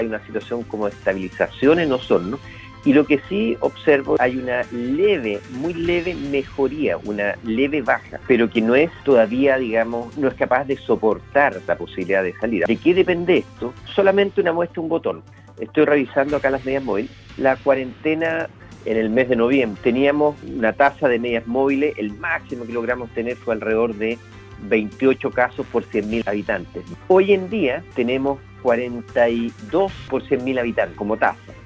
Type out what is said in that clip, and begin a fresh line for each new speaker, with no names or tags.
hay una situación como de estabilización en Osorno. Y lo que sí observo, hay una leve, muy leve mejoría, una leve baja, pero que no es todavía, digamos, no es capaz de soportar la posibilidad de salir. ¿De qué depende esto? Solamente una muestra, un botón. Estoy revisando acá las medias móviles. La cuarentena en el mes de noviembre teníamos una tasa de medias móviles, el máximo que logramos tener fue alrededor de 28 casos por 100.000 habitantes. Hoy en día tenemos 42 por 100.000 habitantes como tasa.